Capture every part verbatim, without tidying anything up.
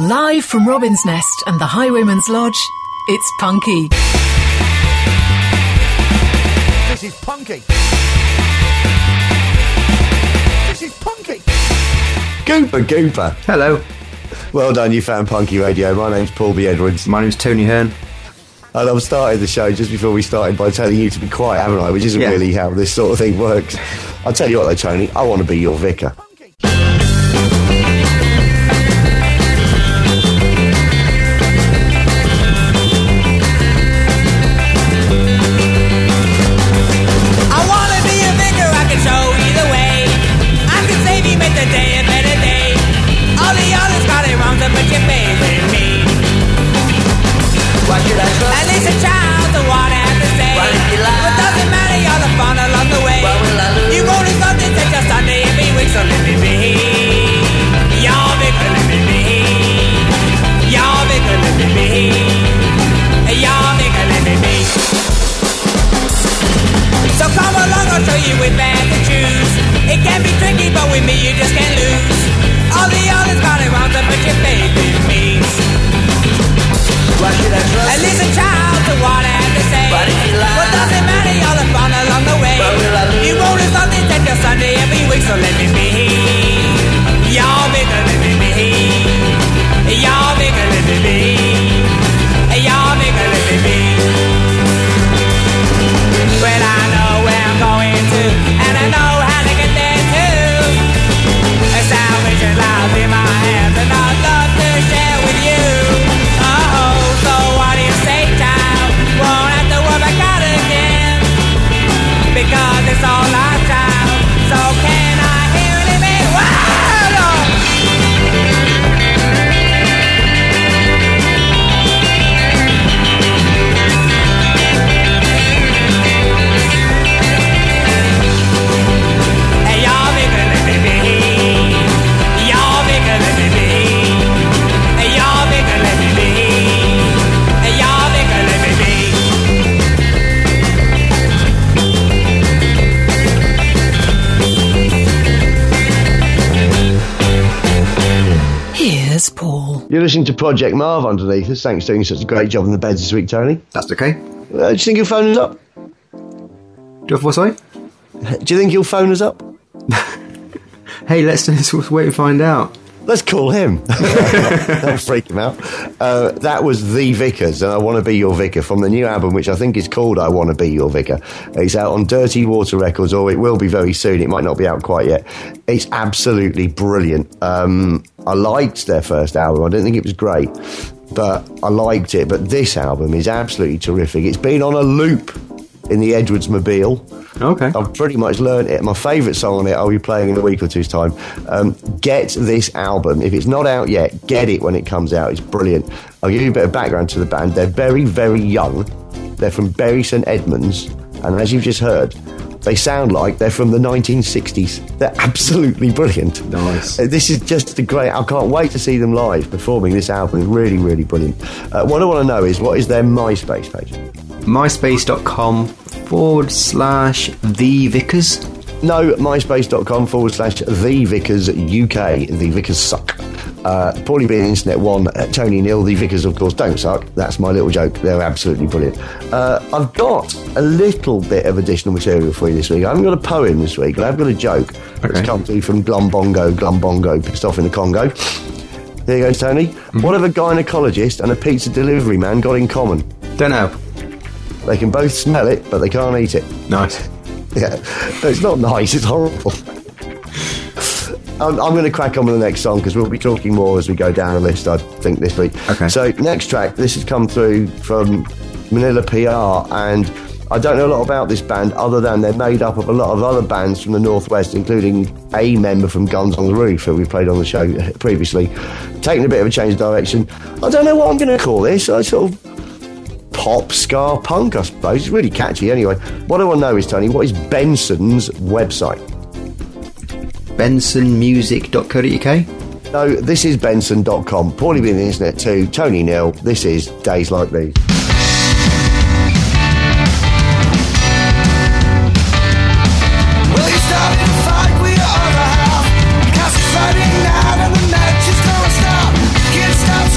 Live from Robin's Nest and the Highwayman's Lodge, it's Punky. This is Punky. This is Punky. Gooper, Gooper. Hello. Well done, you found Punky Radio. My name's Paul B. Edwards. My name's Tony Hearn. And I've started the show just before we started by telling you to be quiet, haven't I? Which isn't yeah. really how this sort of thing works. I'll tell you what though, Tony, I want to be your vicar. You're listening to Project Marv underneath us. Thanks for doing such a great job on the beds this week, Tony. That's okay. Uh, do you think you'll phone us up? Do you have what, sorry? Do you think you'll phone us up? Hey, let's, let's wait and find out. Let's call him. That'll freak him out. Uh, that was The Vickers, and I Want to Be Your Vicar, from the new album, which I think is called I Want to Be Your Vicar. It's out on Dirty Water Records, or it will be very soon. It might not be out quite yet. It's absolutely brilliant. Um, I liked their first album. I didn't think it was great, but I liked it. But this album is absolutely terrific. It's been on a loop in the Edwards Mobile. Okay. I've pretty much learned it. My favourite song on it I'll be playing in a week or two's time. Um, get this album. If it's not out yet, get it when it comes out. It's brilliant. I'll give you a bit of background to the band. They're very, very young. They're from Bury St Edmunds. And as you've just heard, they sound like they're from the nineteen sixties. They're absolutely brilliant. Nice. This is just a great... I can't wait to see them live performing this album. It's really, really brilliant. Uh, what I want to know is, what is their MySpace page? MySpace.com forward slash The Vickers. No, myspace.com forward slash The Vickers U K. The Vickers suck. Uh, Paulie B, Internet One, uh, Tony Neal. The Vickers, of course, don't suck. That's my little joke. They're absolutely brilliant. Uh, I've got a little bit of additional material for you this week. I haven't got a poem this week, but I've got a joke okay. that's come through from Glumbongo, Glumbongo, pissed off in the Congo. There you go, Tony. Mm-hmm. What have a gynaecologist and a pizza delivery man got in common? Don't know. They can both smell it, but they can't eat it. Nice. Yeah. No, it's not nice, it's horrible. I'm, I'm going to crack on with the next song, because we'll be talking more as we go down the list, I think, this week. Okay. So, next track, this has come through from Manila P R, and I don't know a lot about this band, other than they're made up of a lot of other bands from the Northwest, including a member from Guns on the Roof, who we played on the show previously. Taking a bit of a change of direction. I don't know what I'm going to call this. I sort of... pop, ska, punk, I suppose. It's really catchy anyway. What I want to know is, Tony, what is Benson's website? benson music dot co dot U K? No, this is benson dot com. Paulie B on the internet too. Tony Neal. This is Days Like These. Can't stop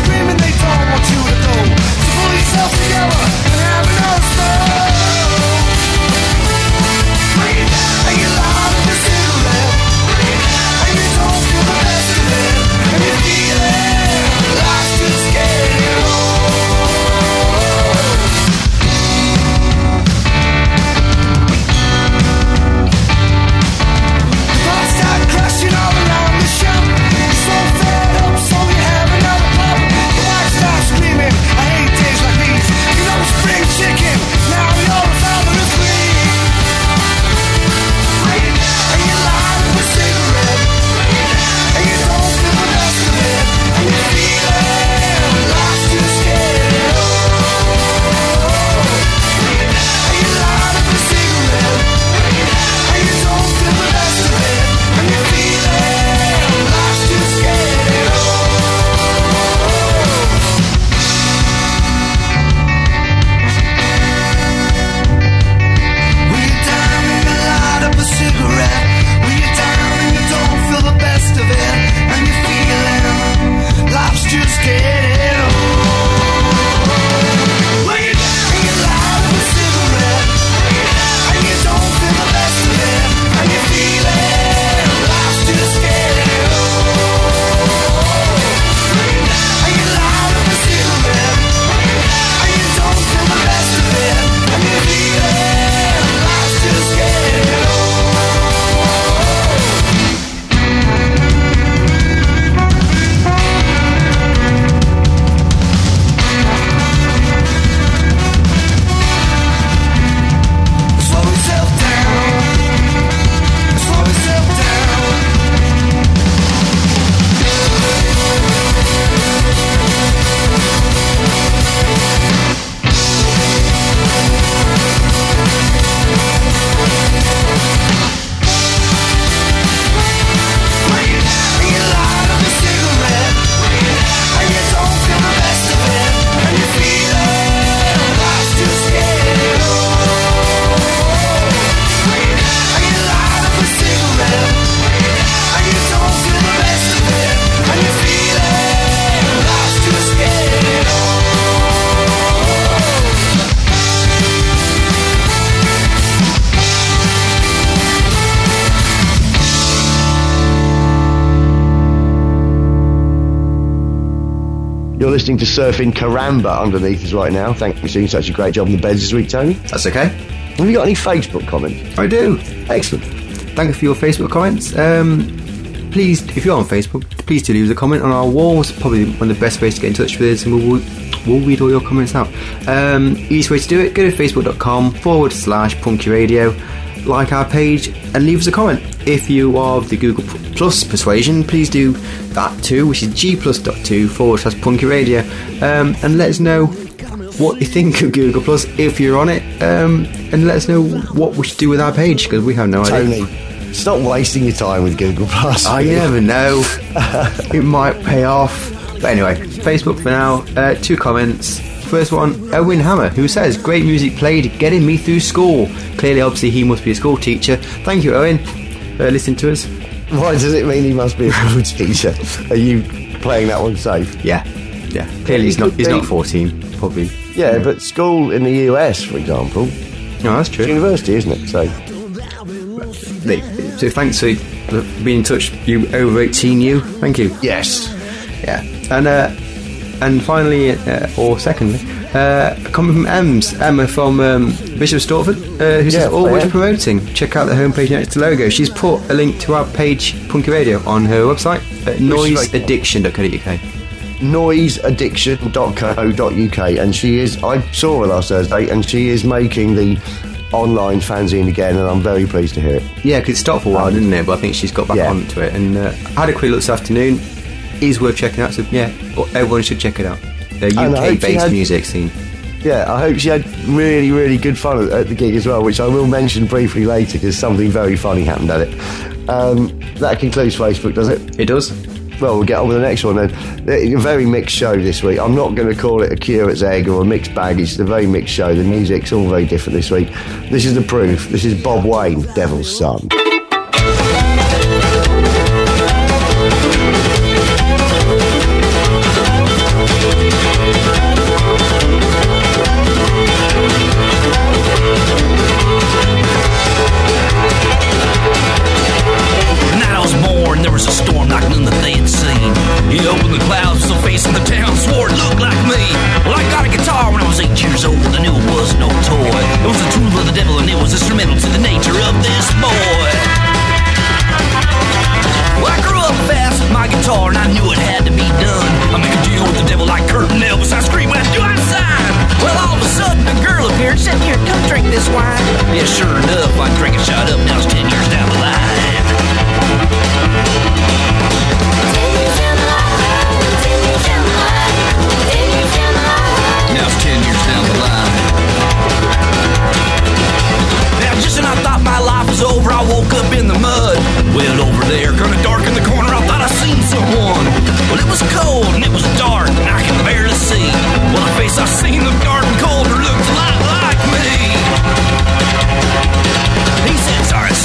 you're listening to Surfing Karamba underneath us right now. Thank you for doing such a great job on the beds this week, Tony. That's okay. Have you got any Facebook comments? I do. Excellent. Thank you for your Facebook comments. Um, please, if you're on Facebook, please do leave us a comment on our walls. Probably one of the best ways to get in touch with us, and we'll, we'll read all your comments out. Um, easiest way to do it, go to facebook.com forward slash punky radio, like our page, and leave us a comment. If you are of the Google Plus persuasion, please do that too, which is gplus.two forward slash punky radio, um, and let us know what you think of Google Plus if you're on it, um, and let us know what we should do with our page, because we have no Tony, idea. stop wasting your time with Google Plus. I never know. It might pay off. But anyway, Facebook for now. Uh, two comments. First one, Owen Hammer, who says, great music played, getting me through school. Clearly, obviously, he must be a school teacher. Thank you, Owen, for listening to us. Why does it mean he must be a school teacher? Are you playing that one safe? Yeah, yeah. Clearly, he's not. He's not fourteen, probably. Yeah, but school in the U S, for example, no, that's true. It's university, isn't it? So, so thanks for being in touch, you over eighteen. You, thank you. yes. Yeah, and uh, and finally, uh, or secondly, uh, a comment from Ems, Emma from um, Bishop Stortford, uh, who says, Yeah, always fair. promoting. Check out the homepage next to the logo. She's put a link to our page, Punky Radio, on her website at noise addiction dot co dot uk. noise addiction dot co dot uk, and she is, I saw her last Thursday, and she is making the online fanzine again, and I'm very pleased to hear it. Yeah, because it stopped for a while, Um, didn't it? But I think she's got back yeah. onto it, and uh, I had a quick look this afternoon. Is worth checking out, so yeah, everyone should check it out. The And I U hope she K based had- music scene. Yeah, I hope she had really, really good fun at, at the gig as well, which I will mention briefly later, because something very funny happened at it. Um, that concludes Facebook, does it? It does. Well, we'll get on with the next one then. A very mixed show this week. I'm not going to call it a curate's egg or a mixed bag. It's a very mixed show. The music's all very different this week. This is the proof. This is Bob Wayne, Devil's Son. He opened the clouds, so facing the town, swore it looked like me. Well, I got a guitar when I was eight years old. I knew it was no toy. It was the tool of the devil, and it was instrumental to the nature of this boy. Well, I grew up fast with my guitar, and I knew it had to be done. I make a deal with the devil like Kurt and Elvis. I scream, "What do I sign?" Well, all of a sudden, a girl appeared, said, "Here, come drink this wine." Yeah, sure enough, I drank a shot up. Now it's ten years down the line. Now it's ten years down the line. Now just when I thought my life was over, I woke up in the mud. Well, over there, kinda dark in the corner, I thought I seen someone. Well, it was cold and it was dark and I could barely see. Well, the face I seen looked dark and cold, or looked a lot like me. He said, "Sorry,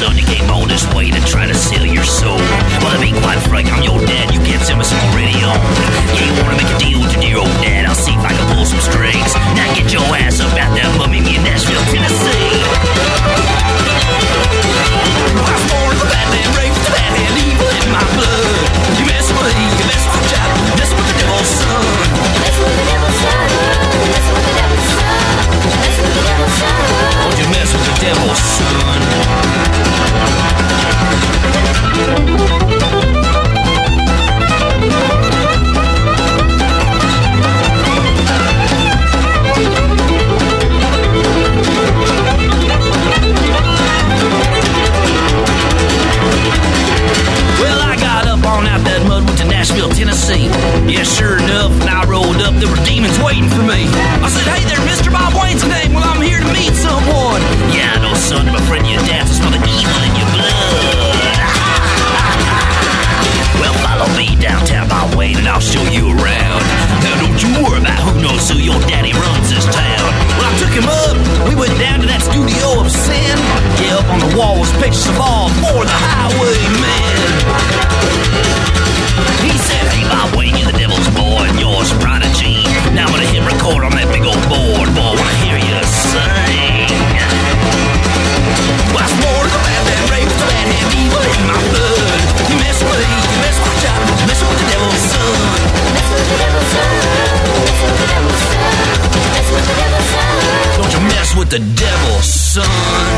with the devil, son.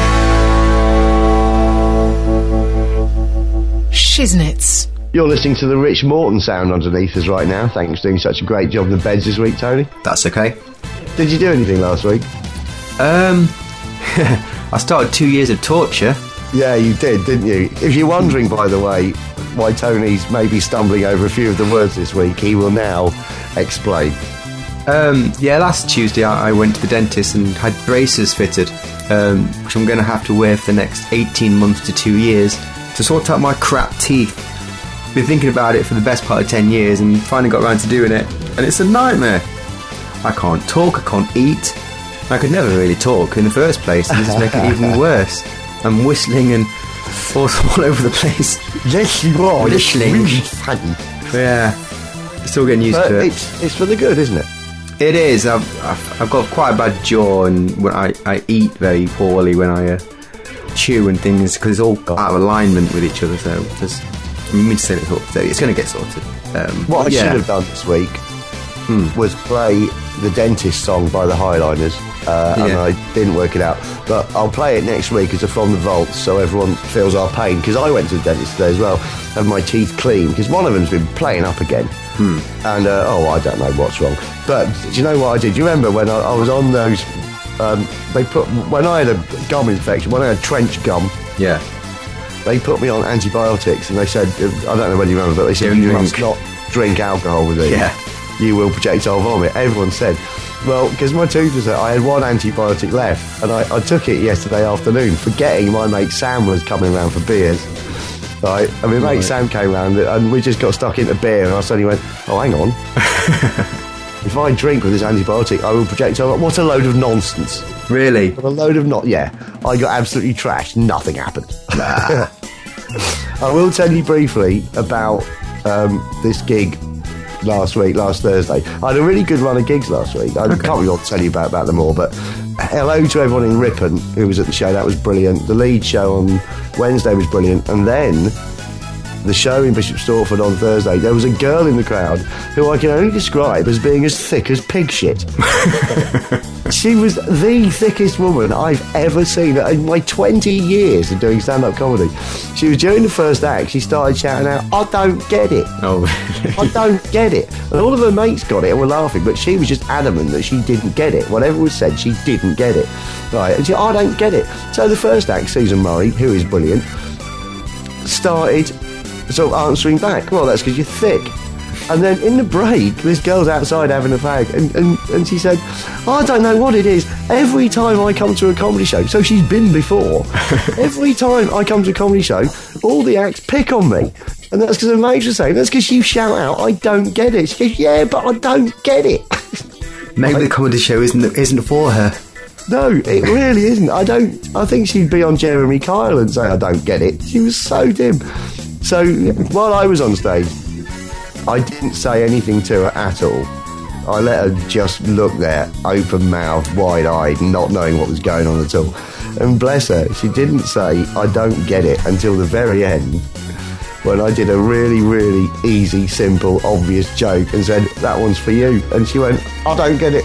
Shiznits. You're listening to the Rich Morton sound underneath us right now. Thanks for doing such a great job in the beds this week, Tony. That's okay. Did you do anything last week? Um, I started two years of torture. Yeah, you did, didn't you? If you're wondering, by the way, why Tony's maybe stumbling over a few of the words this week, he will now explain. Um, yeah, last Tuesday I, I went to the dentist and had braces fitted, um, which I'm going to have to wear for the next eighteen months to two years to sort out my crap teeth. Been thinking about it for the best part of ten years and finally got around to doing it, and it's a nightmare. I can't talk, I can't eat. I could never really talk in the first place, and this is making it even worse. I'm whistling and all, all over the place. Yes, you are. Whistling. It's really funny. Yeah, still getting used But to it. it's, it's for the good, isn't it? It is. I've, I've, I've got quite a bad jaw, and when I, I eat very poorly when I uh, chew and things, because it's all out of alignment with each other. So just, I mean to say it's, it's going to get sorted. Um, What I yeah. should have done this week Hmm. was play the Dentist song by the Highliners, uh, and Yeah. I didn't work it out. But I'll play it next week as a From the Vault, so everyone feels our pain, because I went to the dentist today as well, had my teeth cleaned, because one of them's been playing up again. Hmm. And, uh, oh, I don't know what's wrong. But do you know what I did? Do you remember when I, I was on those, um, they put, when I had a gum infection, when I had trench gum, Yeah. they put me on antibiotics, and they said, I don't know whether you remember, but they said, Don't you drink. must not drink alcohol with it. Yeah. You will projectile vomit. Everyone said, well, because my tooth was I had one antibiotic left, and I, I took it yesterday afternoon, forgetting my mate Sam was coming around for beers. Right, and my mate Right. Sam came round, and we just got stuck into beer, and I suddenly went, oh, hang on. If I drink with this antibiotic, I will projectile. What a load of nonsense. Really? What a load of not. Yeah, I got absolutely trashed. Nothing happened. I will tell you briefly about um, this gig last week, last Thursday. I had a really good run of gigs last week. I Okay. can't really tell you about, about them all, but hello to everyone in Ripon who was at the show. That was brilliant. The lead show on Wednesday was brilliant. And then the show in Bishop Stortford on Thursday, there was a girl in the crowd who I can only describe as being as thick as pig shit. She was the thickest woman I've ever seen in my twenty years of doing stand-up comedy. She was during the first act, she started shouting out, I don't get it. Oh, I don't get it. And all of her mates got it and were laughing, but she was just adamant that she didn't get it. Whatever was said, she didn't get it. Right, and she, I don't get it. So the first act, Susan Murray, who is brilliant, started sort of answering back. Well, that's because you're thick. And then in the break, this girl's outside having a fag, and, and, and she said, I don't know what it is. Every time I come to a comedy show, so she's been before, every time I come to a comedy show, all the acts pick on me. And that's because the mates were saying, that's because you shout out, I don't get it. She goes, yeah, but I don't get it. maybe the comedy show isn't isn't for her. No, it really isn't. I don't. I think she'd be on Jeremy Kyle and say, I don't get it. She was so dim. So while I was on stage, I didn't say anything to her at all. I let her just look there, open mouth, wide eyed, not knowing what was going on at all. And bless her, she didn't say, I don't get it, until the very end, when I did a really, really easy, simple, obvious joke and said, that one's for you. And she went, I don't get it.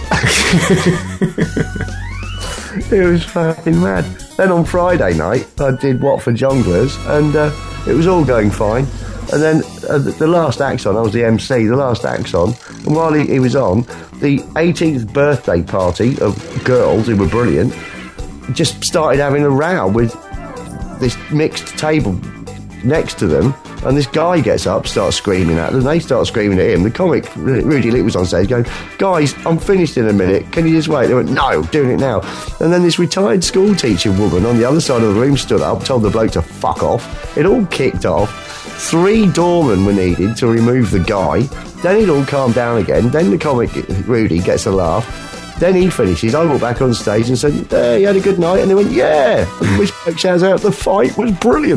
It was fucking mad. Then on Friday night, I did Watford Jongleurs, and uh, it was all going fine. And then uh, the, the last act's on, I was the M C, the last act's on, and while he, he was on, the eighteenth birthday party of girls who were brilliant just started having a row with this mixed table next to them, and this guy gets up, starts screaming at them, they start screaming at him. The comic, Rudy Lick, was on stage going, guys, I'm finished in a minute, can you just wait? They went, no, doing it now. And then this retired school teacher woman on the other side of the room stood up, told the bloke to fuck off. It all kicked off. Three doormen were needed to remove the guy. Then it all calmed down again. Then the comic, Rudy, gets a laugh. Then he finishes. I walked back on stage and said, hey, you had a good night? And they went, yeah. And which bloke shouts out, the fight was brilliant.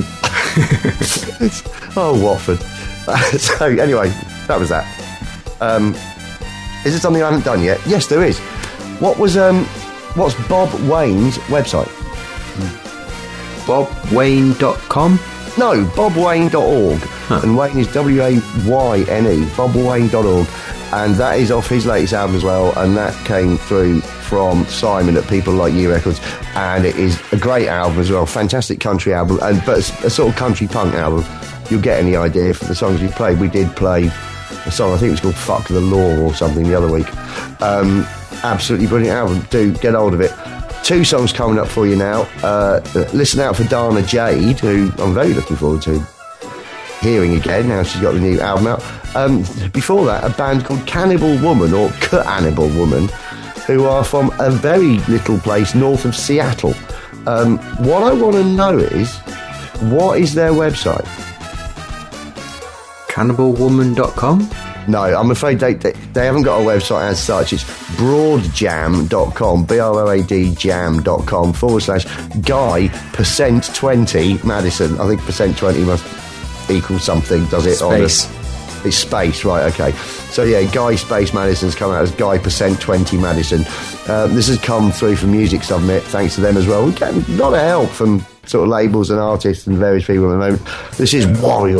Oh, Watford. So, anyway, that was that. Um, is there something I haven't done yet? Yes, there is. What was, um, what's Bob Wayne's website? bob wayne dot com? No, bob wayne dot org. Huh. And Wayne is W A Y N E, bob wayne dot org. And that is off his latest album as well, and that came through from Simon at People Like You Records, and it is a great album as well. Fantastic country album, and but it's a sort of country punk album. You'll get any idea from the songs we played. We did play a song, I think it was called Fuck the Law or something the other week. Um, absolutely brilliant album. Do get hold of it. Two songs coming up for you now. Uh, listen out for Dana Jade, who I'm very looking forward to hearing again now she's got the new album out. Um, before that, a band called Cannibal Woman, or Cannibal Woman, who are from a very little place north of Seattle. Um, what I want to know is, what is their website? cannibal woman dot com? No, I'm afraid they, they they haven't got a website as such. It's broadjam dot com, B R O A D jam dot com forward slash Guy percent twenty Madison. I think percent twenty must equal something, does it? Space. On a, it's space, right, okay. So yeah, Guy Space Madison's come out as Guy percent twenty Madison. Um, this has come through from Music Submit, thanks to them as well. We get a lot of help from sort of labels and artists and various people at the moment. This is Warrior.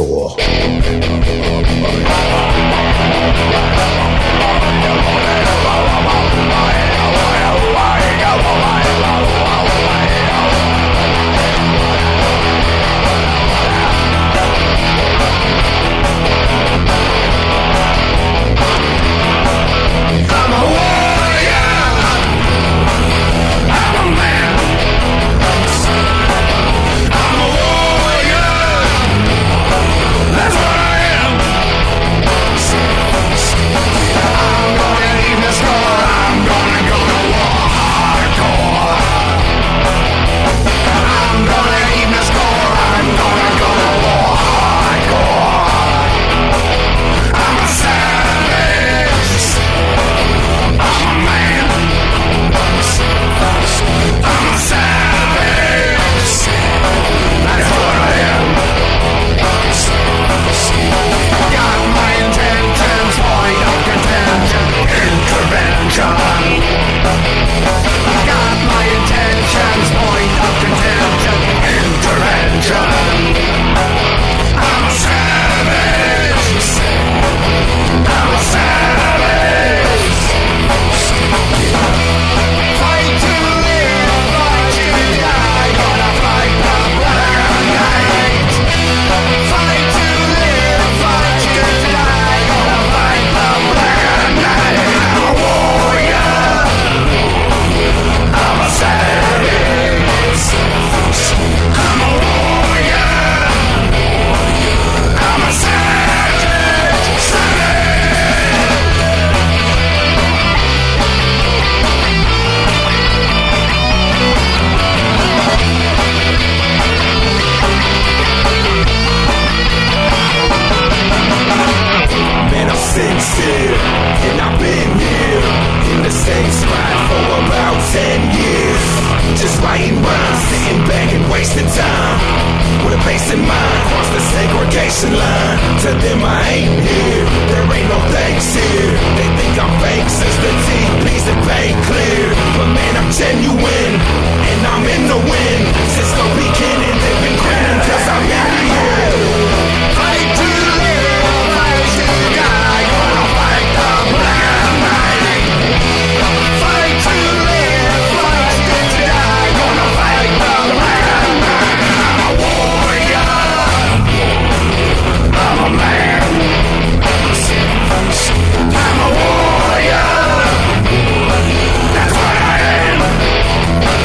That's what I am.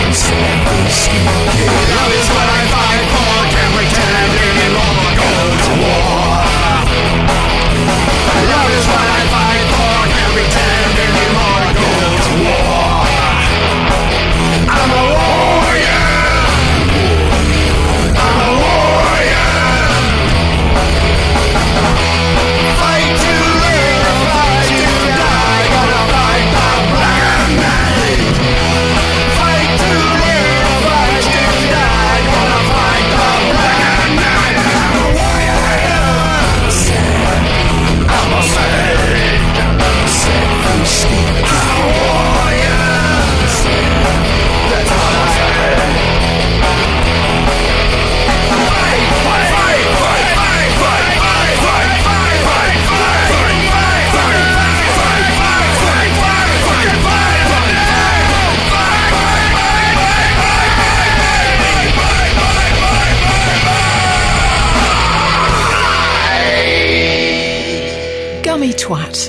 twat.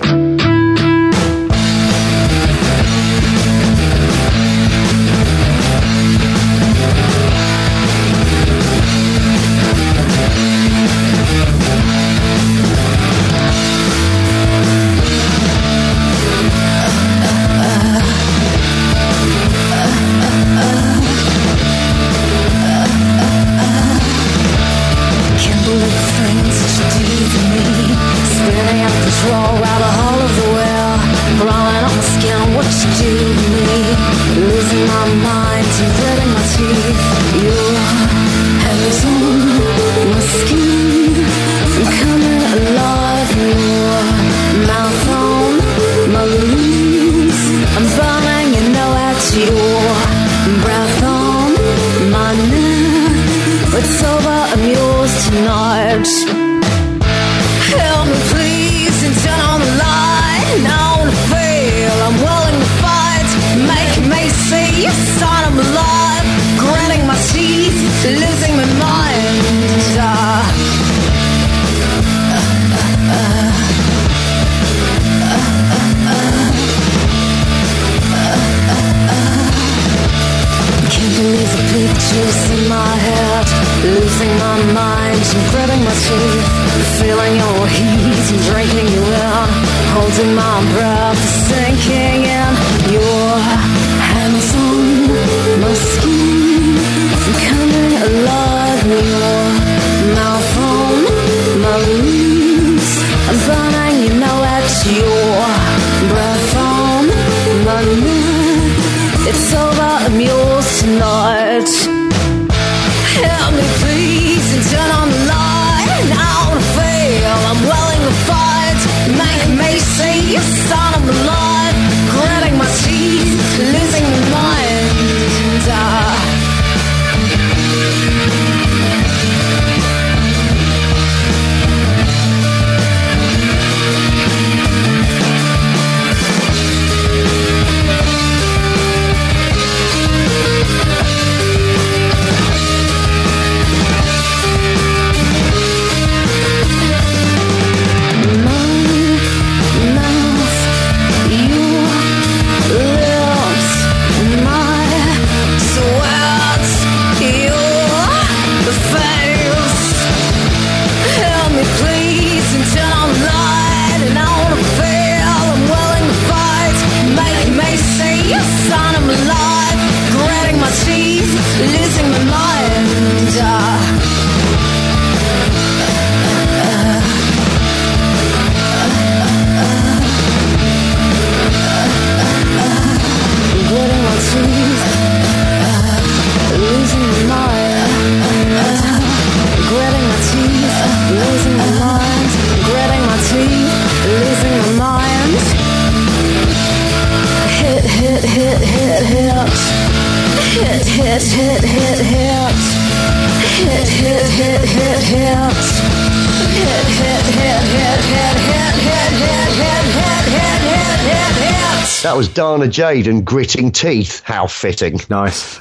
That was Dana Jade and Gritting Teeth. How fitting. Nice.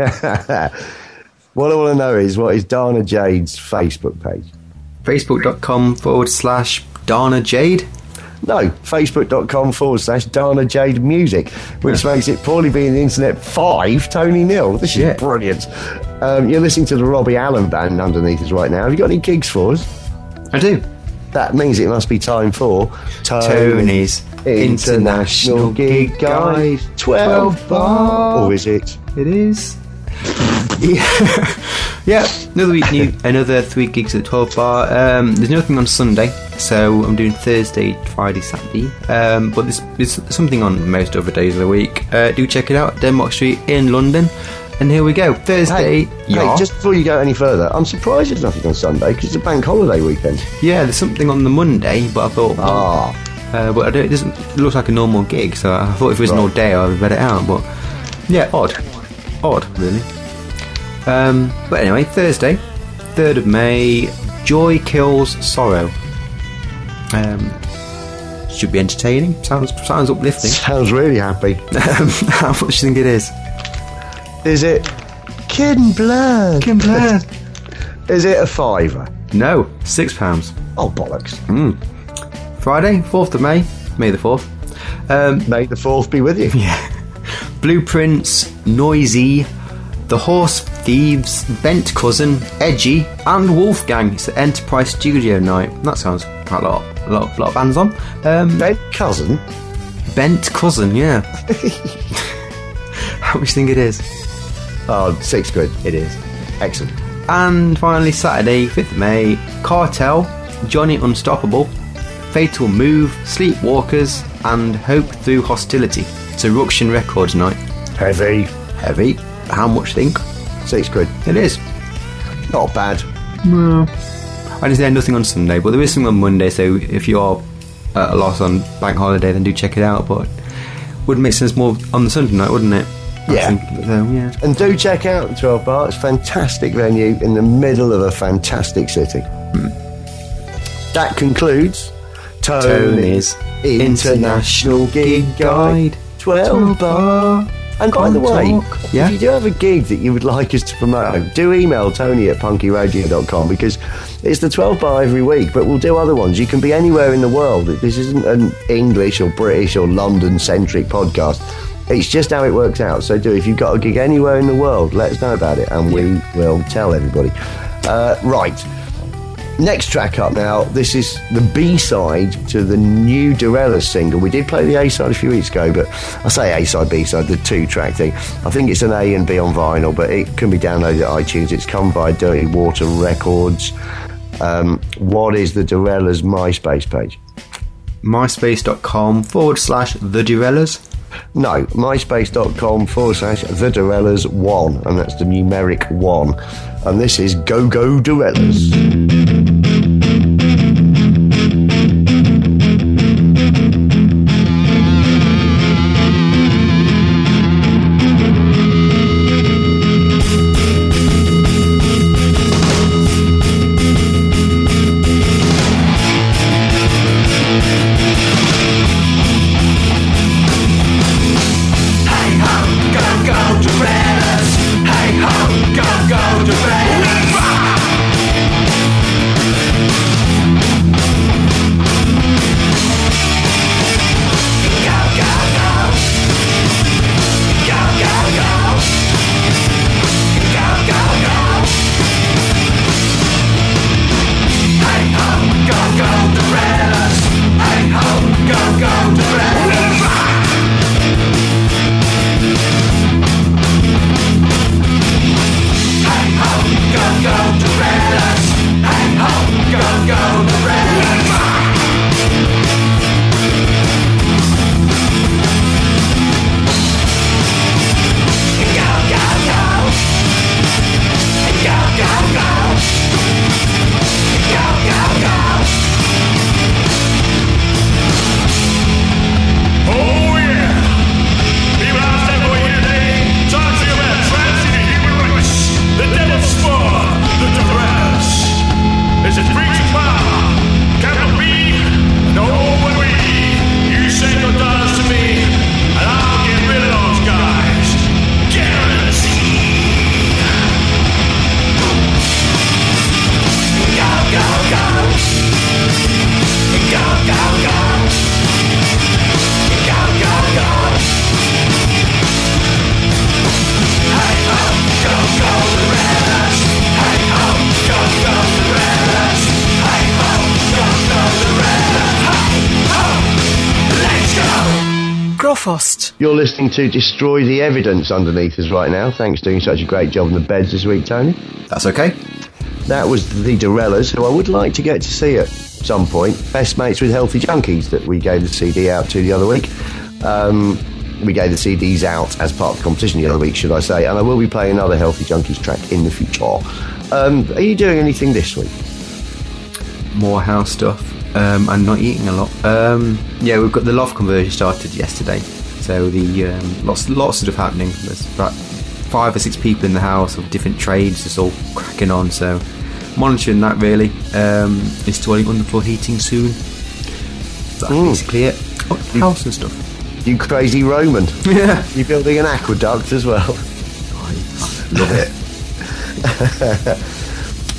What I want to know is, what is Dana Jade's Facebook page? Facebook.com forward slash Dana Jade. No, Facebook.com forward slash Dana Jade Music, which yeah. makes it Paulie being the internet five, Tony nil. This is yeah. brilliant. Um, you're listening to the Robbie Allen band underneath us right now. Have you got any gigs for us? I do. That means it must be time for Tony's International Gig Guide. twelve bar. Or is it? It is. yeah. yeah, another week, new, another three gigs at the twelve bar. Um, there's nothing on Sunday, so I'm doing Thursday, Friday, Saturday. Um, but there's, there's something on most other days of the week. Uh, do check it out, Denmark Street in London. And here we go, Thursday. Hey, yeah. hey, just before you go any further, I'm surprised there's nothing on Sunday because it's a bank holiday weekend. Yeah, there's something on the Monday, but I thought, ah, uh, but I don't, it doesn't it looks like a normal gig, so I thought if it was right. an all day, I would read it out. But yeah, odd, odd, really. Um, but anyway, Thursday, third of May, Joy Kills Sorrow. Um, should be entertaining. Sounds sounds uplifting. Sounds really happy. Um, how much do you think it is? Is it Kid and Blood? Kid and Blood. Is it a fiver? No, six pounds. Oh, bollocks. Mm. Friday, fourth of May, May the fourth. Um, May the fourth be with you. Yeah. Blueprints, Noisy, The Horse Thieves, Bent Cousin, Edgy, and Wolfgang. It's the Enterprise Studio night. That sounds quite a lot, a lot, a lot of bands on. Um, Bent Cousin? Bent Cousin, yeah. How much do you think it is? Oh, six quid. It is. Excellent. And finally, Saturday, fifth of May, Cartel, Johnny Unstoppable, Fatal Move, Sleepwalkers, and Hope Through Hostility. It's a Ruction Records night. Heavy. Heavy. How much think? Six quid. It is. Not bad. No. I just had nothing on Sunday, but there is something on Monday, so if you are at a loss on bank holiday, then do check it out, but would make sense more on the Sunday night, wouldn't it? I Yeah. think, so, yeah. And do check out the twelve Bar. It's a fantastic venue in the middle of a fantastic city. Hmm. That concludes Tony's International Gig Guide. twelve Bar. And by the way, Talk. Yeah? if you do have a gig that you would like us to promote, do email Tony at punky radio dot com, because it's the twelve Bar every week, but we'll do other ones. You can be anywhere in the world. This isn't an English or British or London-centric podcast. It's just how it works out. So do, if you've got a gig anywhere in the world, let us know about it, and we will tell everybody. Uh, right. Next track up now, this is the B-side to the new Dorellas single. We did play the A-side a few weeks ago, but I say A-side, B-side, the two-track thing. I think it's an A and B on vinyl, but it can be downloaded at iTunes. It's come via Dirty Water Records. Um, what is the Dorellas MySpace page? myspace.com forward slash the Dorellas. No, myspace.com forward slash the Dorellas one, and that's the numeric one. And this is Go Go Dorellas. Grofost. You're listening to Destroy the Evidence underneath us right now. Thanks for doing such a great job on the beds this week, Tony. That's okay. That was the Dorellas, who I would like to get to see at some point. Best mates with Healthy Junkies that we gave the C D out to the other week. Um, we gave the C Ds out as part of the competition the other week, should I say, and I will be playing another Healthy Junkies track in the future. Um, are you doing anything this week? More house stuff. Um, and not eating a lot. Um, yeah, we've got the loft conversion started yesterday, so the um, lots lots of stuff happening. There's about five or six people in the house of different trades, just all cracking on. So monitoring that really. Um, installing underfloor heating soon. That's Mm. basically it. Oh, house and stuff. You crazy Roman. Yeah, You're building an aqueduct as well. love it.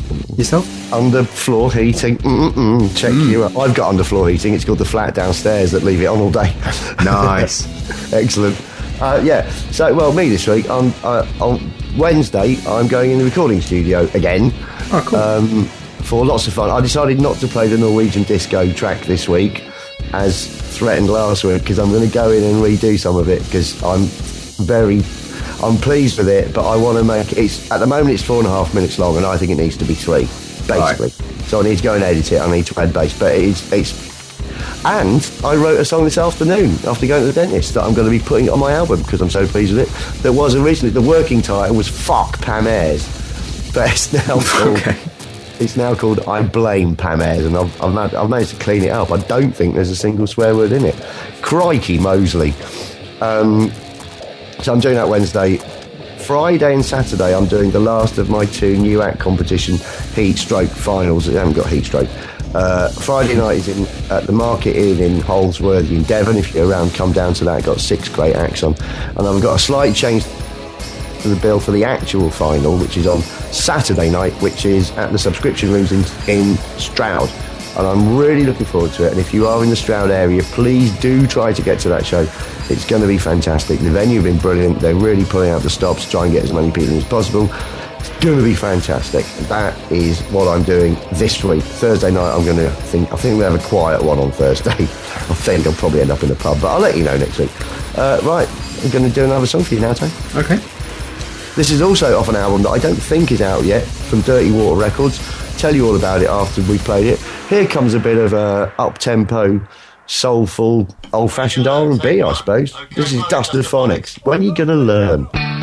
Yourself? Underfloor heating. Mm-mm-mm. Check Mm. you out. I've got underfloor heating. It's called the flat downstairs that leave it on all day. Nice. Excellent. Uh, yeah. So, well, me this week on uh, on Wednesday, I'm going in the recording studio again. Oh, cool. Um, for lots of fun. I decided not to play the Norwegian disco track this week, as threatened last week, because I'm going to go in and redo some of it because I'm very. I'm pleased with it, but I want to make it. It's, at the moment, it's four and a half minutes long, and I think it needs to be three, basically. Right. So I need to go and edit it. I need to add bass, but it's it's. And I wrote a song this afternoon after going to the dentist that I'm going to be putting on my album because I'm so pleased with it. That was originally the working title was "Fuck Pam Ayres," but it's now called. Okay. It's now called "I Blame Pam Ayres," and I've I've, mad, I've managed to clean it up. I don't think there's a single swear word in it. Crikey, Mosley. Um, so I'm doing that Wednesday. Friday and Saturday, I'm doing the last of my two new act competition heat stroke finals. I haven't got heat stroke. Uh, Friday night is in at the Market Inn in Holsworthy in Devon. If you're around, come down to that. Got six great acts on, and I've got a slight change to the bill for the actual final, which is on Saturday night, which is at the subscription rooms in, in Stroud. And I'm really looking forward to it. And if you are in the Stroud area, please do try to get to that show. It's going to be fantastic. The venue have been brilliant. They're really pulling out the stops to try and get as many people as possible. It's going to be fantastic. That is what I'm doing this week. Thursday night, I'm going to think. I think we'll have a quiet one on Thursday. I think I'll probably end up in the pub, but I'll let you know next week. Uh, right, I'm going to do another song for you now, Tony. Okay. This is also off an album that I don't think is out yet, from Dirty Water Records. Tell you all about it after we played it. Here comes a bit of uh, up-tempo, soulful, old-fashioned R and B, I suppose. This is Duster Phonics. When are you going to learn?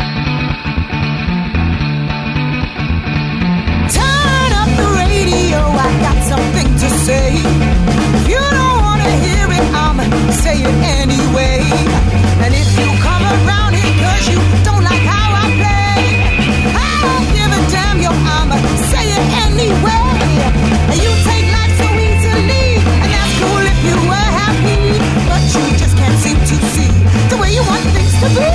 Turn up the radio, I got something to say. If you don't want to hear it, I'ma say it anyway. And if you come around here cause you don't like how I play, I don't give a damn, yo, I'ma say it anyway. And you take life so easily, and that's cool if you were happy, but you just can't seem to see the way you want things to be.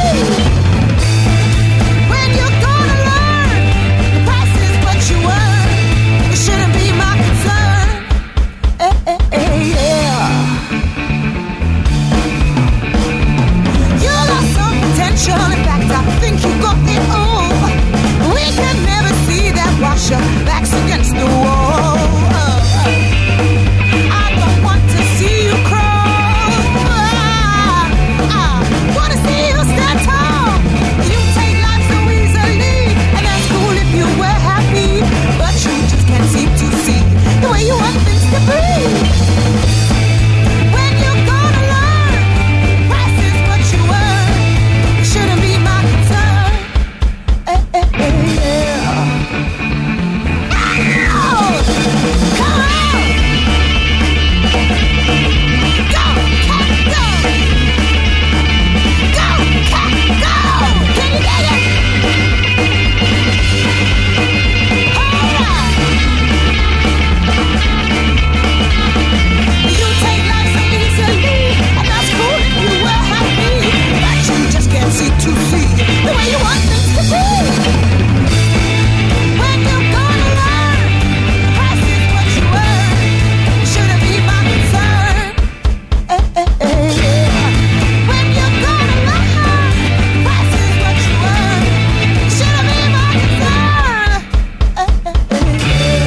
When you're gonna learn, the price is what you earn. It shouldn't be my concern. Eh, eh, eh, yeah. You got some potential. In fact, I think you got it all. We can never see that wash your backs against the wall. I don't want to see you crawl. I, I wanna see you stand tall. You take life so easily, and that's cool if you were happy, but you just can't seem to see the way you want things to be. When you're gonna learn, price is what you earn. It shouldn't be my concern. Eh, eh, eh, yeah. Ow! Come on! Go, cat, go! Go, cat, go! Can you get it? Alright! You take life so easily, and that's cool if you were happy, but you just can't seem to see the way you want things to be. When you're gonna learn, price is what you earn. Shouldn't be my concern. Eh, eh, eh, yeah. When you're gonna learn, price is what you earn. Shouldn't be my concern. Eh, eh, eh,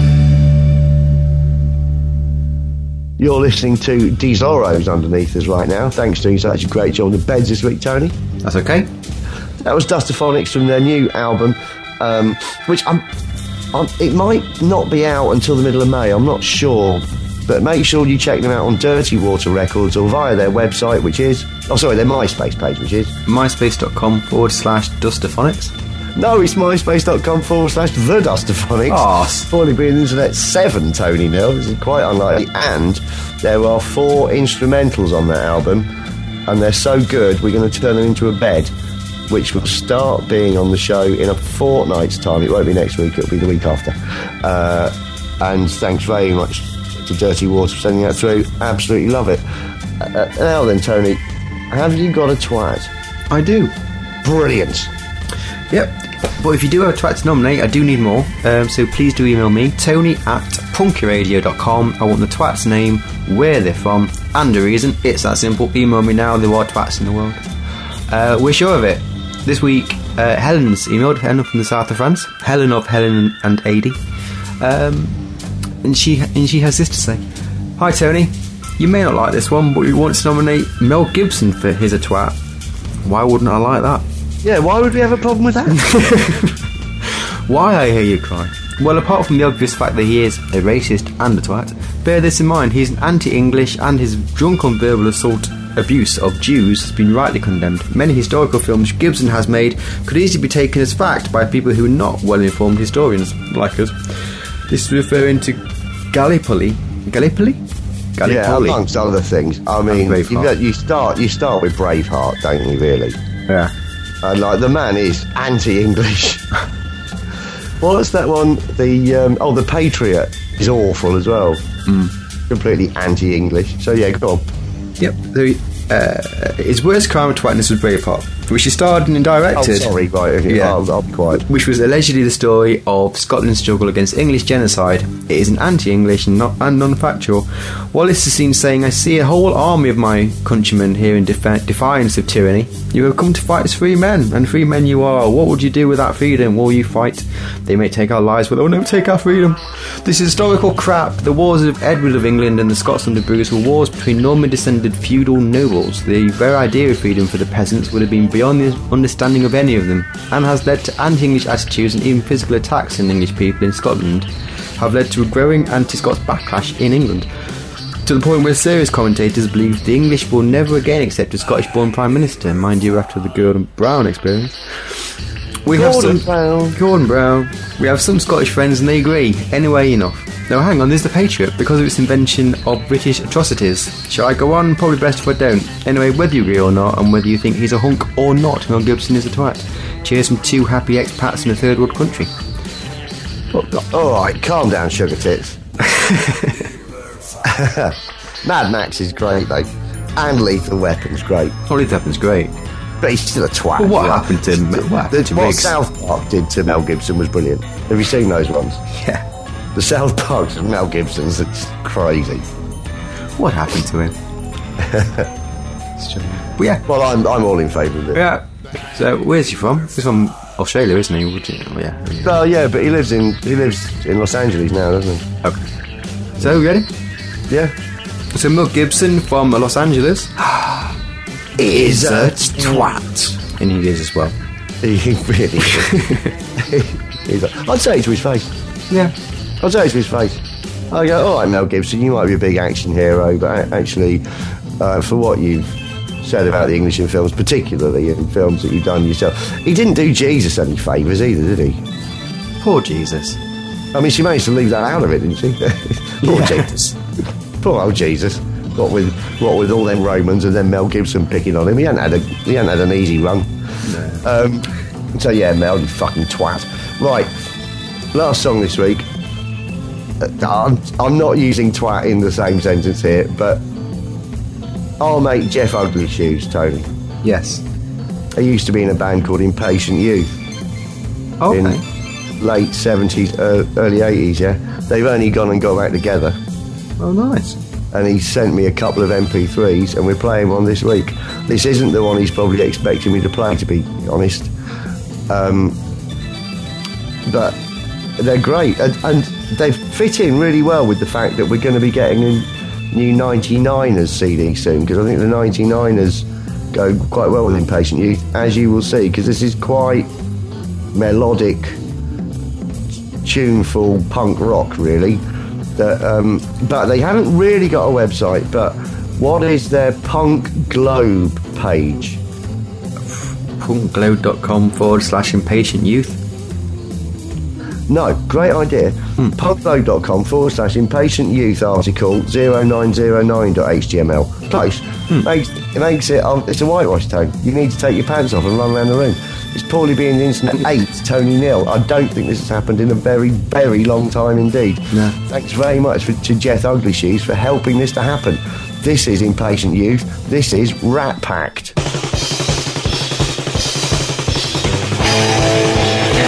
yeah. You're listening to Desoros underneath us right now. Thanks for doing such a great job on the beds this week, Tony. That's okay. That was Duster Phonics from their new album, um, which I'm, I'm, it might not be out until the middle of May, I'm not sure. But make sure you check them out on Dirty Water Records or via their website, which is... Oh, sorry, their MySpace page, which is... myspace.com forward slash Dusterphonics. No, it's myspace.com forward slash The Dusterphonics. Oh, Finally being Internet seven, Tony Neal. This is quite unlikely. And there are four instrumentals on that album, and they're so good, we're going to turn them into a bed, which will start being on the show in a fortnight's time. It won't be next week, it'll be the week after. Uh, and thanks very much to Dirty Water for sending that through. Absolutely love it. Uh, now then, Tony, have you got a twat? I do. Brilliant. Yep. But if you do have a twat to nominate, I do need more. Um, so please do email me, Tony at punkyradio dot com. I want the twat's name, where they're from, and the reason. It's that simple. Email me now. There are twats in the world. Uh, we're sure of it. This week, uh, Helen's emailed. Helen from the south of France. Helen of Helen and Adi. Um, and she and she has this to say. Hi Tony. You may not like this one, but we want to nominate Mel Gibson for He's a Twat. Why wouldn't I like that? Yeah, why would we have a problem with that? Why, I hear you cry? Well, apart from the obvious fact that he is a racist and a twat, bear this in mind, he's an anti-English and his drunken verbal assault abuse of Jews has been rightly condemned. Many historical films Gibson has made could easily be taken as fact by people who are not well-informed historians like us. This is referring to Gallipoli. Gallipoli? Gallipoli. Yeah, amongst other things. I mean, you, got, you start you start with Braveheart, don't you, really? Yeah. And, like, the man is anti-English. What's that one? The, um, oh, The Patriot is awful as well. Mm. Completely anti-English. So, yeah, go on. Yep. The, uh, his worst crime of twatness was Braveheart, which he starred in and directed. Oh, sorry, right, okay, yeah. I'll, I'll be quiet. Which was allegedly the story of Scotland's struggle against English genocide. It is an anti-English and, not, and non-factual. Wallace is seen saying, I see a whole army of my countrymen here in defi- defiance of tyranny. You have come to fight as free men, and free men you are. What would you do with that freedom? Will you fight? They may take our lives, but they will never take our freedom. This is historical crap. The wars of Edward of England and the Scotsland of Bruce were wars between Norman-descended feudal nobles. The very idea of freedom for the peasants would have been beyond the understanding of any of them, and has led to anti-English attitudes and even physical attacks on English people in Scotland, have led to a growing anti-Scots backlash in England, to the point where serious commentators believe the English will never again accept a Scottish-born Prime Minister, mind you, after the Gordon Brown experience. We Gordon have some, Brown. Gordon Brown. We have some Scottish friends and they agree. Anyway, enough. Now hang on, there's the Patriot, because of its invention of British atrocities. Shall I go on? Probably best if I don't. Anyway, whether you agree or not, and whether you think he's a hunk or not, Mel Gibson is a twat. Cheers from two happy expats in a third world country. Alright, calm down, sugar tits. Mad Max is great, though. And Lethal Weapon's great. Oh, Lethal Weapon's great. But he's still a twat. Well, what you know? happened to him? What happened to What Riggs? South Park did to Mel Gibson was brilliant. Have you seen those ones? Yeah. The South Parks of Mel Gibson's, it's crazy. What happened to him? But yeah. Well, I'm I'm all in favour of it. Yeah. So, where's he from? He's from Australia, isn't he? Would you, oh, yeah. Well, yeah, but he lives in he lives in Los Angeles now, doesn't he? Okay. So, ready? Yeah. So, Mel Gibson from Los Angeles Is a twat. and he is as well. He really is. He's a, I'd say it to his face. Yeah. I'd say it to his face. I go, all right, Mel Gibson, you might be a big action hero, but a- actually, uh, for what you've said about the English in films, particularly in films that you've done yourself, he didn't do Jesus any favours either, did he? Poor Jesus. I mean, she managed to leave that out of it, didn't she? Poor Jesus. Poor old Jesus. What with what with all them Romans and then Mel Gibson picking on him, he hadn't had a he hadn't had an easy run. No. Um, so yeah, Mel, you fucking twat. Right, last song this week. Uh, I'm I'm not using twat in the same sentence here, but our mate Jeff Ugly Shoes, Tony. Yes. He used to be in a band called Impatient Youth. Okay. In late seventies, uh, early eighties. Yeah, they've only gone and got back together. Oh, nice. And he sent me a couple of M P threes and we're playing one this week. This isn't the one he's probably expecting me to play, to be honest, um, but they're great and, and they fit in really well with the fact that we're going to be getting a new ninety-niners C D soon, because I think the ninety-niners go quite well with Impatient Youth, as you will see, because this is quite melodic, tuneful punk rock really. That, um, but they haven't really got a website. But what is their Punk Globe page? punkglobe.com forward slash impatient youth. No, great idea. Hmm. punkglobe.com forward slash impatient youth article zero nine zero nine dot h t m l. Close. Hmm. Makes, it makes it. Oh, it's a whitewash tone. You need to take your pants off and run around the room. It's poorly being the internet eight, Tony nil. I don't think this has happened in a very, very long time indeed. No. Thanks very much for, to Jeff Ugly Shoes for helping this to happen. This is Impatient Youth. This is Rat Pact.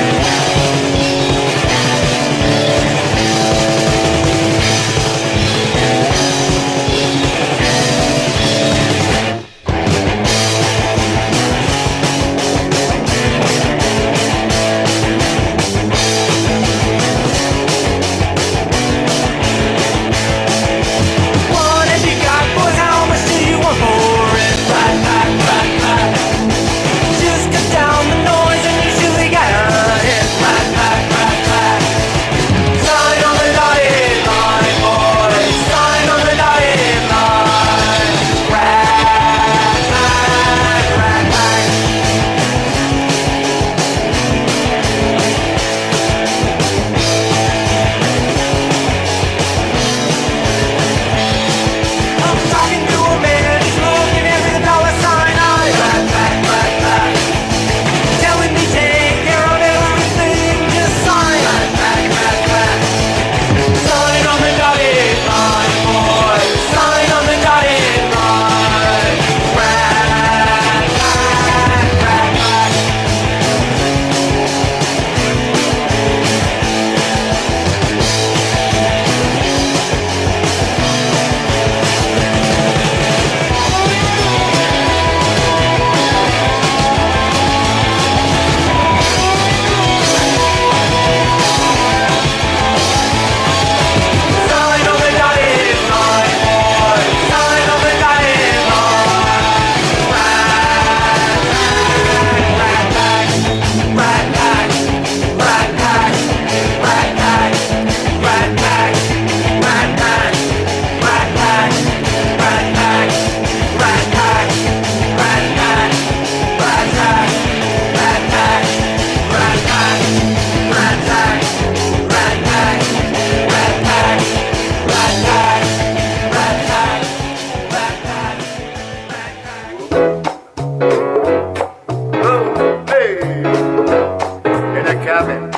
cabin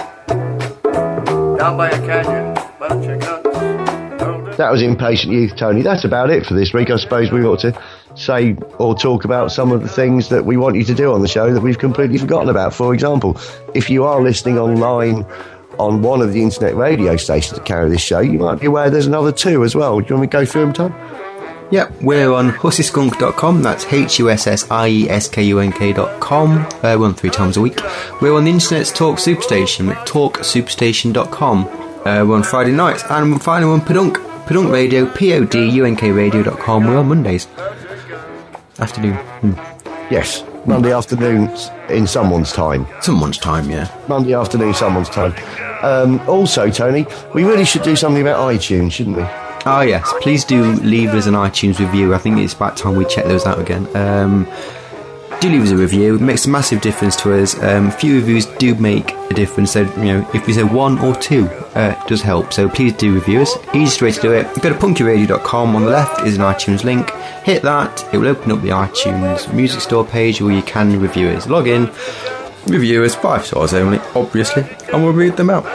down by a canyon. Bunch of guns. That was Impatient Youth, Tony. That's about it for this week. I suppose we ought to say or talk about some of the things that we want you to do on the show that we've completely forgotten about. For example, if you are listening online on one of the internet radio stations that carry this show, you might be aware there's another two as well. Do you want me to go through them, Tom? Yeah, we're on hussy skunk dot com, that's H U S S I E S K U N K dot com, uh, we're on three times a week. We're on the internet's Talk Superstation at talk superstation dot com. Uh, we're on Friday nights, and finally we're on Podunk, Podunk Radio, P O D U N K radio dot com. We're on Mondays. Afternoon. Hmm. Yes, Monday afternoon in someone's time. Someone's time, yeah. Monday afternoon, someone's time. Um, also, Tony, we really should do something about iTunes, shouldn't we? Oh yes, please do leave us an iTunes review. I think it's about time we check those out again. Um, do leave us a review. It makes a massive difference to us. Um, few reviews do make a difference. So, you know, if we say one or two, uh, it does help. So please do review us. Easiest way to do it, go to punky radio dot com. On the left is an iTunes link. Hit that. It will open up the iTunes music store page where you can review us. Log in, review us, five stars only, obviously, and we'll read them out.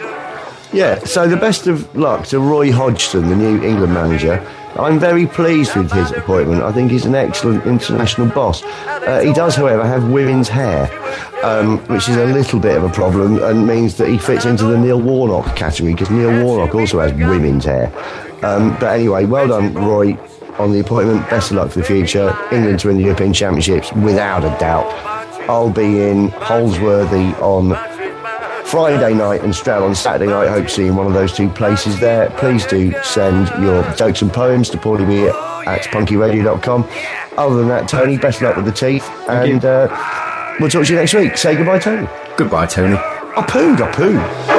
Yeah, so the best of luck to Roy Hodgson, the new England manager. I'm very pleased with his appointment. I think he's an excellent international boss. Uh, he does, however, have women's hair, um, which is a little bit of a problem and means that he fits into the Neil Warnock category, because Neil Warnock also has women's hair. Um, but anyway, well done, Roy, on the appointment. Best of luck for the future. England to win the European Championships, without a doubt. I'll be in Holsworthy on Friday night and Stroud on Saturday night. I hope to see you in one of those two places there. Please do send your jokes and poems to paulie at punky radio dot com. Other than that, Tony, best of luck with the teeth. Thank and uh, we'll talk to you next week. Say goodbye, Tony. Goodbye, Tony. I pooed, I pooed.